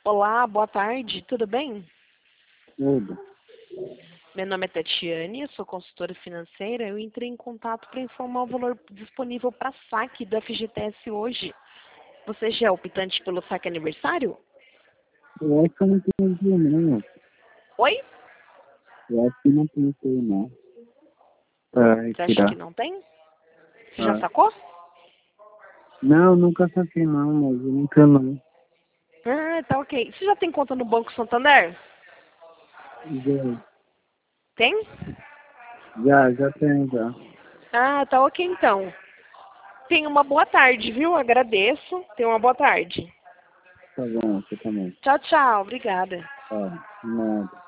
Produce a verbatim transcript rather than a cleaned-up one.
Olá, boa tarde, tudo bem? Tudo. Meu nome é Tatiane, eu sou consultora financeira. Eu entrei em contato para informar o valor disponível para saque do F G T S hoje. Você já é optante pelo saque aniversário? Eu acho que eu não tenho dia, não. Oi? Eu acho que não tem dia, não. Pra Você acha que retirar. não tem? Você já Ah. sacou? Não, nunca saquei, não, mas eu nunca não. Ah, tá ok. Você já tem conta no Banco Santander? Já, Tem? já, já tenho, já. Ah, tá ok então. Tenha uma boa tarde, viu? Agradeço. Tenha uma boa tarde. Tá bom, você também. Tchau, tchau. Obrigada. Tá, nada.